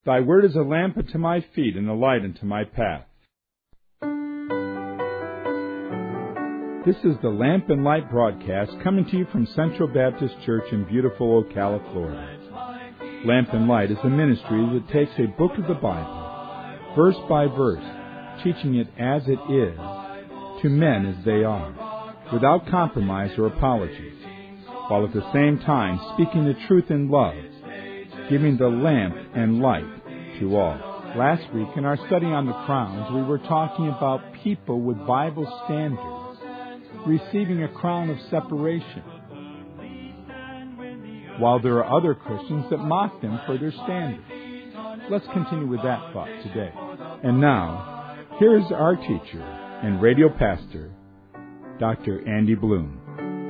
Thy word is a lamp unto my feet and a light unto my path. This is the Lamp and Light broadcast coming to you from Central Baptist Church in beautiful Ocala, Florida. Lamp and Light is a ministry that takes a book of the Bible, verse by verse, teaching it as it is, to men as they are, without compromise or apologies, while at the same time speaking the truth in love, giving the lamp and light to all. Last week, in our study on the crowns, we were talking about people with Bible standards receiving a crown of separation, while there are other Christians that mock them for their standards. Let's continue with that thought today. And now, here's our teacher and radio pastor, Dr. Andy Bloom.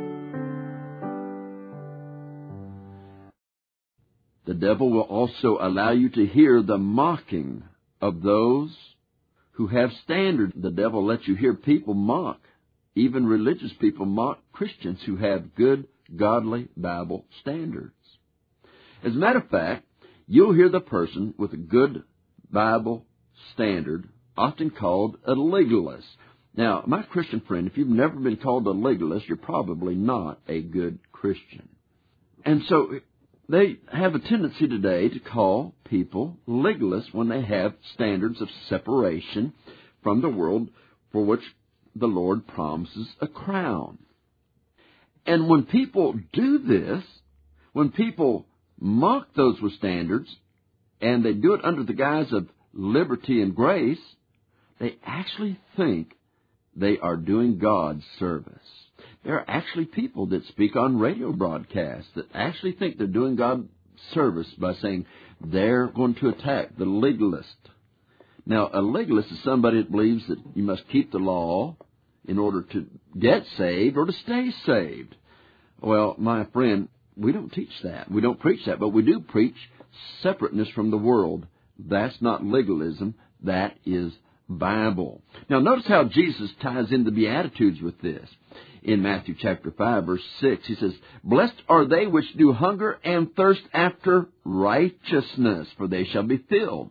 The devil will also allow you to hear the mocking of those who have standards. The devil lets you hear people mock. Even religious people mock Christians who have good, godly Bible standards. As a matter of fact, you'll hear the person with a good Bible standard often called a legalist. Now, my Christian friend, if you've never been called a legalist, you're probably not a good Christian. And so they have a tendency today to call people legalists when they have standards of separation from the world for which the Lord promises a crown. And when people do this, when people mock those with standards, and they do it under the guise of liberty and grace, they actually think they are doing God's service. There are actually people that speak on radio broadcasts that actually think they're doing God's service by saying they're going to attack the legalist. Now, a legalist is somebody that believes that you must keep the law in order to get saved or to stay saved. Well, my friend, we don't teach that. We don't preach that, but we do preach separateness from the world. That's not legalism. That is Bible. Now, notice how Jesus ties in the Beatitudes with this. In Matthew chapter 5, verse 6, he says, "Blessed are they which do hunger and thirst after righteousness, for they shall be filled."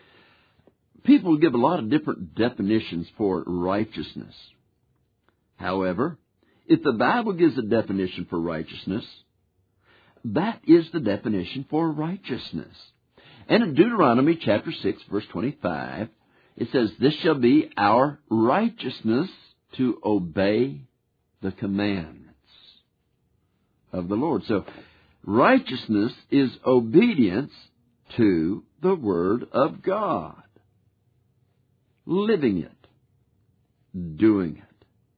People give a lot of different definitions for righteousness. However, if the Bible gives a definition for righteousness, that is the definition for righteousness. And in Deuteronomy chapter 6, verse 25, it says, "This shall be our righteousness to obey the commandments of the Lord." So, righteousness is obedience to the Word of God. Living it. Doing it.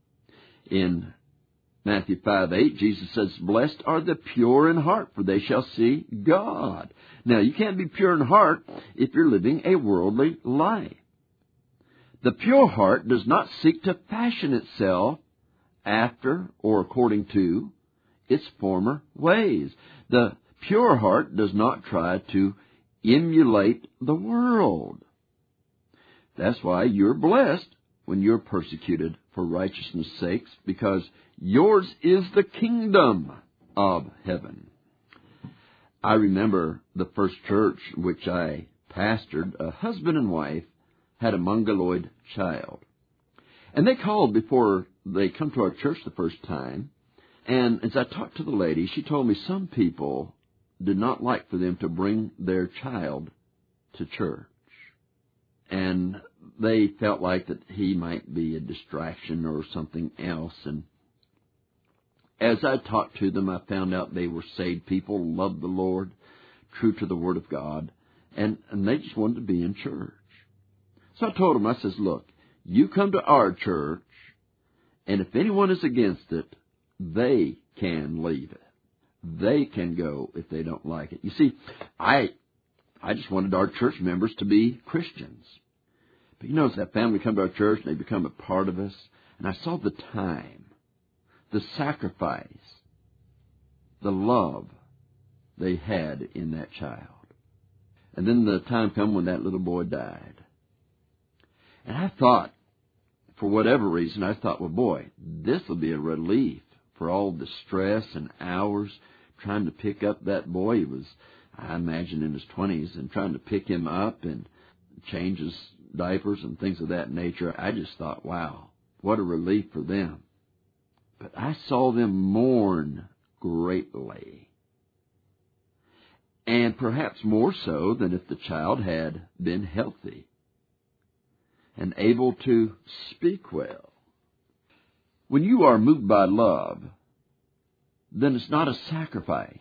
In Matthew 5:8, Jesus says, "Blessed are the pure in heart, for they shall see God." Now, you can't be pure in heart if you're living a worldly life. The pure heart does not seek to fashion itself after or according to its former ways. The pure heart does not try to emulate the world. That's why you're blessed when you're persecuted for righteousness' sakes, because yours is the kingdom of heaven. I remember the first church which I pastored, a husband and wife had a mongoloid child. And they called before they come to our church the first time, and as I talked to the lady, she told me some people did not like for them to bring their child to church. And they felt like that he might be a distraction or something else. And as I talked to them, I found out they were saved people, loved the Lord, true to the Word of God, and they just wanted to be in church. So I told them, I says, "Look, you come to our church, and if anyone is against it, they can leave it. They can go if they don't like it." You see, I just wanted our church members to be Christians. But you notice that family come to our church and they become a part of us. And I saw the time, the sacrifice, the love they had in that child. And then the time come when that little boy died. And I thought, for whatever reason, I thought, well, boy, this will be a relief for all the stress and hours trying to pick up that boy. I imagine in his 20s, and trying to pick him up and change his diapers and things of that nature. I just thought, wow, what a relief for them. But I saw them mourn greatly. And perhaps more so than if the child had been healthy and able to speak well. When you are moved by love, then it's not a sacrifice.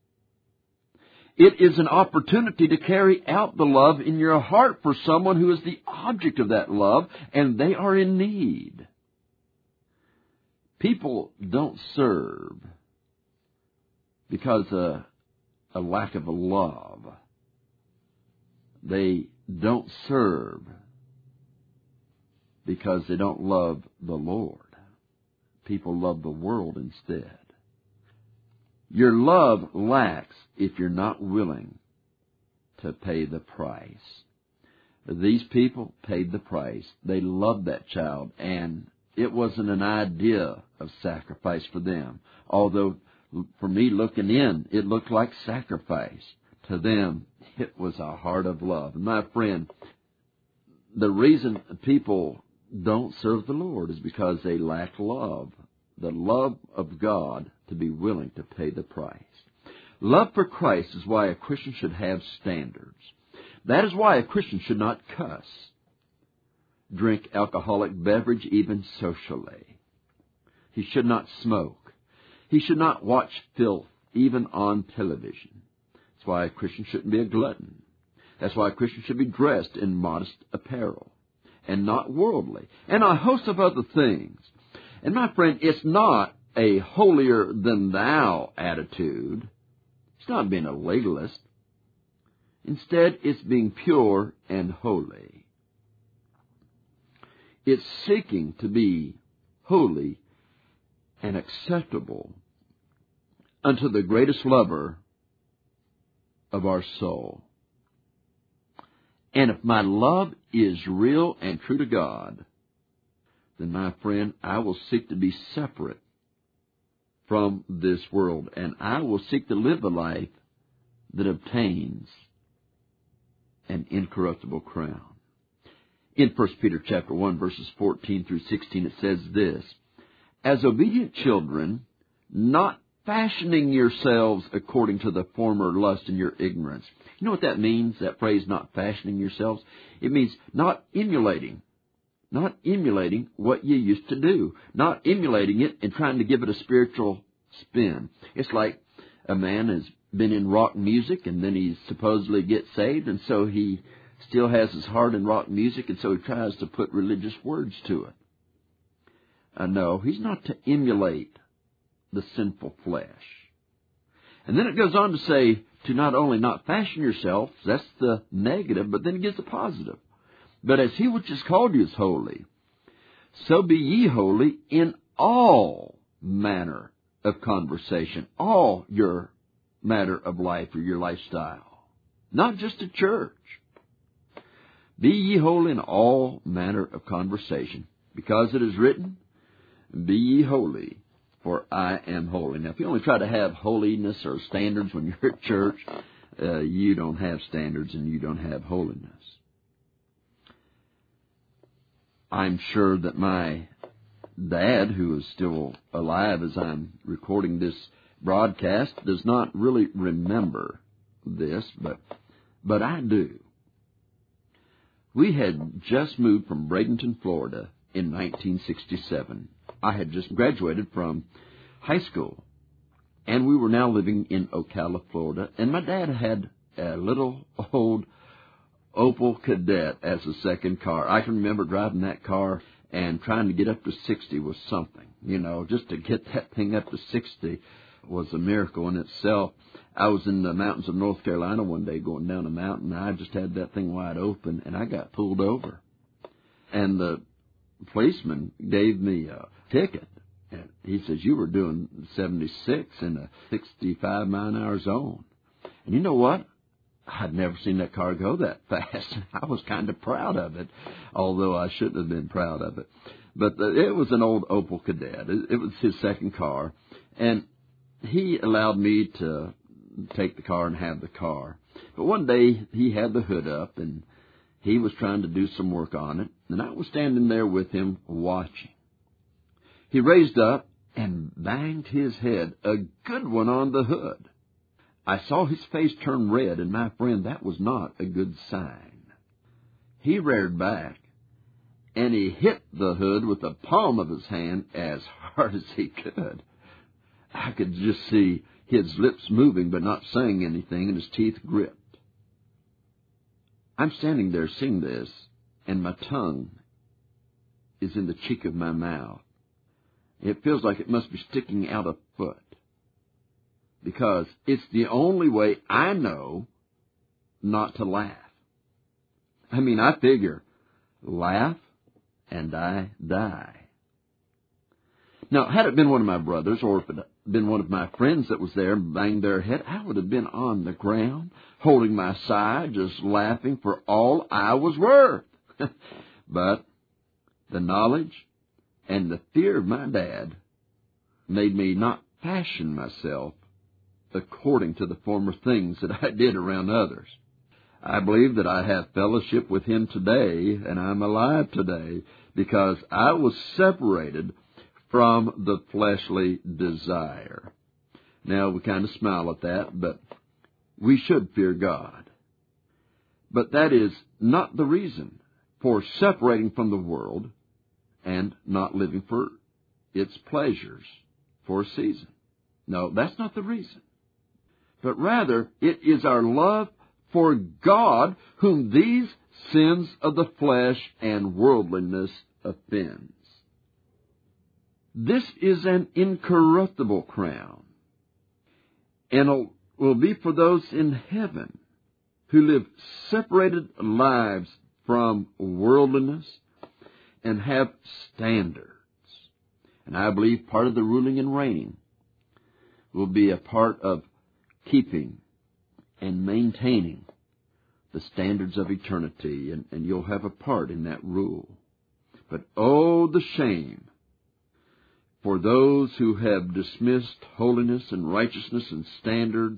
It is an opportunity to carry out the love in your heart for someone who is the object of that love, and they are in need. People don't serve because of a lack of love. They don't serve because they don't love the Lord. People love the world instead. Your love lacks if you're not willing to pay the price. These people paid the price. They loved that child, and it wasn't an idea of sacrifice for them. Although, for me looking in, it looked like sacrifice. To them, it was a heart of love. And my friend, the reason people don't serve the Lord is because they lack love. The love of God to be willing to pay the price. Love for Christ is why a Christian should have standards. That is why a Christian should not cuss, drink alcoholic beverage even socially. He should not smoke. He should not watch filth even on television. That's why a Christian shouldn't be a glutton. That's why a Christian should be dressed in modest apparel and not worldly, and a host of other things. And my friend, it's not a holier-than-thou attitude. It's not being a legalist. Instead, it's being pure and holy. It's seeking to be holy and acceptable unto the greatest lover of our soul. And if my love is real and true to God, then, my friend, I will seek to be separate from this world, and I will seek to live a life that obtains an incorruptible crown. In 1 Peter chapter 1, verses 14 through 16, it says this, "As obedient children, not fashioning yourselves according to the former lust in your ignorance." You know what that means, that phrase, not fashioning yourselves? It means not emulating what you used to do, not emulating it and trying to give it a spiritual spin. It's like a man has been in rock music and then he supposedly gets saved, and so he still has his heart in rock music, and so he tries to put religious words to it. No, he's not to emulate the sinful flesh. And then it goes on to say to not only not fashion yourselves, that's the negative, but then it gives the positive. "But as he which is called you is holy, so be ye holy in all manner of conversation," all your matter of life or your lifestyle, not just at church. "Be ye holy in all manner of conversation, because it is written, Be ye holy, for I am holy." Now, if you only try to have holiness or standards when you're at church, you don't have standards and you don't have holiness. I'm sure that my dad, who is still alive as I'm recording this broadcast, does not really remember this, but I do. We had just moved from Bradenton, Florida in 1967. I had just graduated from high school, and we were now living in Ocala, Florida, and my dad had a little old Opel Kadett as a second car. I can remember driving that car and trying to get up to 60 was something. You know, just to get that thing up to 60 was a miracle in itself. I was in the mountains of North Carolina one day going down a mountain, and I just had that thing wide open, and I got pulled over. And the policeman gave me a ticket. And he says, "You were doing 76 in a 65-mile-an-hour zone." And you know what? I'd never seen that car go that fast. I was kind of proud of it, although I shouldn't have been proud of it. But it was an old Opel Kadett. It was his second car. And he allowed me to take the car and have the car. But one day he had the hood up, and he was trying to do some work on it, and I was standing there with him watching. He raised up and banged his head, a good one, on the hood. I saw his face turn red, and my friend, that was not a good sign. He reared back, and he hit the hood with the palm of his hand as hard as he could. I could just see his lips moving but not saying anything, and his teeth gripped. I'm standing there seeing this, and my tongue is in the cheek of my mouth. It feels like it must be sticking out a foot, because it's the only way I know not to laugh. I mean, I figure, laugh and I die. Now, had it been one of my brothers, or if it had been one of my friends that was there and banged their head, I would have been on the ground, holding my side, just laughing for all I was worth. But the knowledge and the fear of my dad made me not fashion myself according to the former things that I did around others. I believe that I have fellowship with him today, and I'm alive today, because I was separated from the fleshly desire. Now, we kind of smile at that, but we should fear God. But that is not the reason for separating from the world and not living for its pleasures for a season. No, that's not the reason. But rather, it is our love for God whom these sins of the flesh and worldliness offends. This is an incorruptible crown, and it will be for those in heaven who live separated lives from worldliness and have standards. And I believe part of the ruling and reigning will be a part of keeping and maintaining the standards of eternity, and you'll have a part in that rule. But oh, the shame for those who have dismissed holiness and righteousness and standards,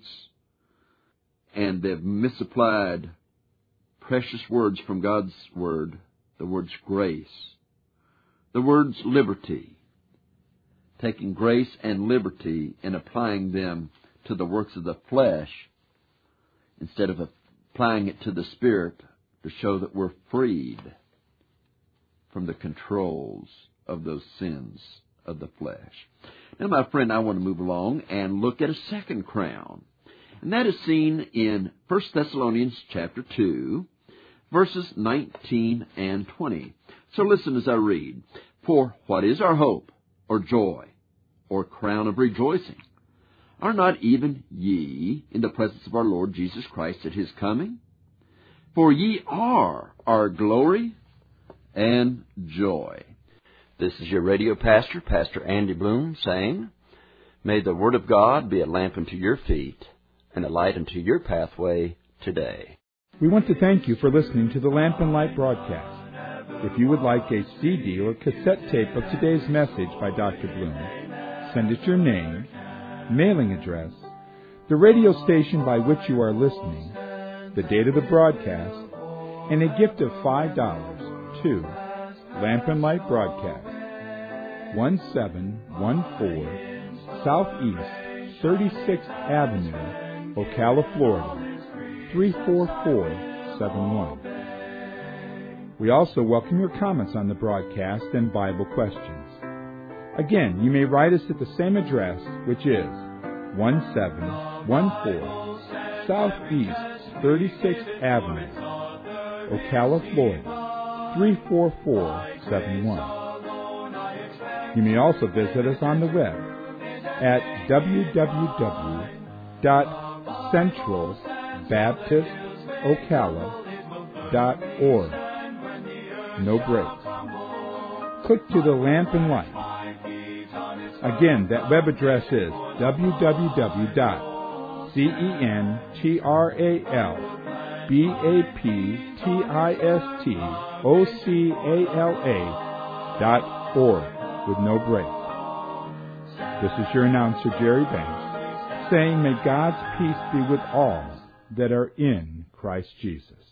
and they've misapplied precious words from God's Word, the words grace, the words liberty, taking grace and liberty and applying them to the works of the flesh instead of applying it to the Spirit to show that we're freed from the controls of those sins of the flesh. Now, my friend, I want to move along and look at a second crown. And that is seen in 1 Thessalonians chapter 2, verses 19 and 20. So listen as I read. For what is our hope, or joy, or crown of rejoicing? Are not even ye in the presence of our Lord Jesus Christ at his coming? For ye are our glory and joy. This is your radio pastor, Pastor Andy Bloom, saying, may the Word of God be a lamp unto your feet and a light unto your pathway today. We want to thank you for listening to the Lamp and Light broadcast. If you would like a CD or cassette tape of today's message by Dr. Bloom, send us your name, mailing address, the radio station by which you are listening, the date of the broadcast, and a gift of $5 to Lamp and Light Broadcast, 1714 Southeast 36th Avenue, Ocala, Florida, 34471. We also welcome your comments on the broadcast and Bible questions. Again, you may write us at the same address, which is 1714 Southeast 36th Avenue, Ocala, Florida, 34471. You may also visit us on the web at www.centralbaptistocala.org. No breaks. Click to the Lamp and Light. Again, that web address is www.centralbaptistocala.org with no breaks. This is your announcer, Jerry Banks, saying, may God's peace be with all that are in Christ Jesus.